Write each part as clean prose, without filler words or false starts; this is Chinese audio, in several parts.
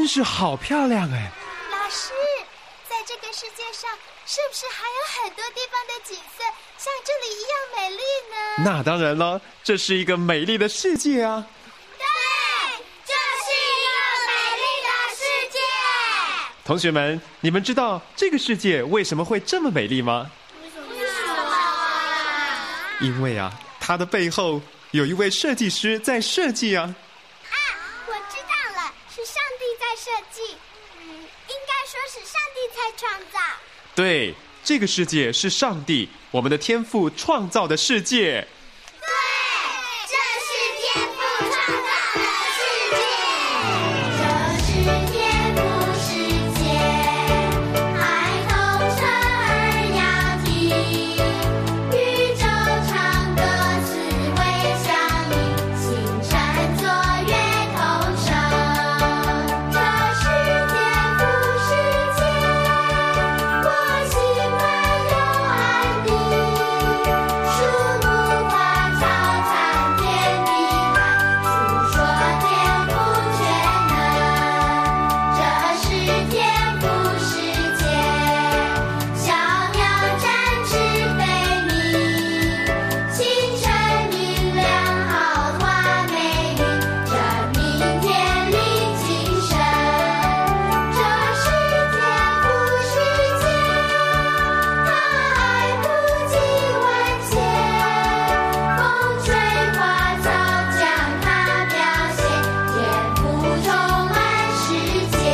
是好漂亮哎！ 老师，在这个世界上，是不是还有很多地方的景色像这里一样美丽呢？ 那当然了，这是一个美丽的世界啊！ 对，这是一个美丽的世界。 同学们，你们知道这个世界为什么会这么美丽吗？ 为什么啊？ 因为啊，它的背后有一位设计师在设计啊。 我知道了，是上帝在设计。应该说是上帝才创造。 对，这个世界是上帝，我们的天父创造的世界。 对，这是天父创造的世界。这是天父世界，孩童侧耳仰听，宇宙唱歌思维响应，星辰作乐同声。这是天父世界，我心满又安定，树木花草参天地海，诉说天父全能。这是天父世界，小鸟展翅飞鸣，清晨明亮好花美丽，这明天临近神。这是天父世界，他爱不计万千，风吹花草将它表现，天父充满世界。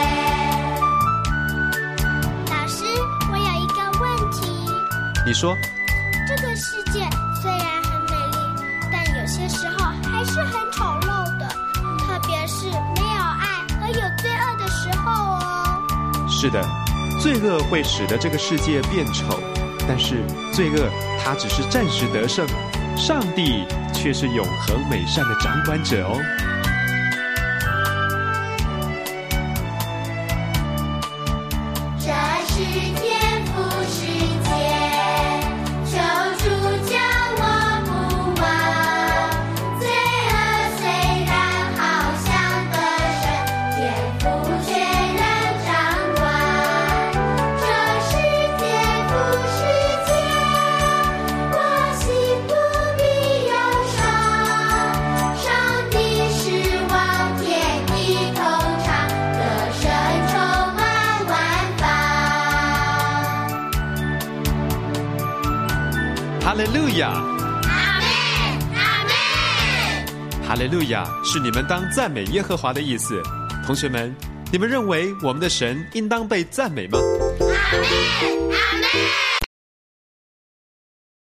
老师，我有一个问题。 你说， 这个世界虽然很美丽，但有些时候还是很丑陋的，特别是没有爱和有罪恶的时候哦。 是的，罪恶会使得这个世界变丑，但是罪恶它只是暂时得胜，上帝却是永恒美善的掌管者哦。 这是天父世界，求主将我不忘。罪恶虽然好像得胜，天父却仍掌管。这是天父世界，我心不必忧伤。上帝是王，天地同唱，歌声充满万方。 哈利路亚， 阿们，阿们。 哈利路亚是你们当赞美耶和华的意思。同学们，你们认为我们的神应当被赞美吗？ 阿们，阿们。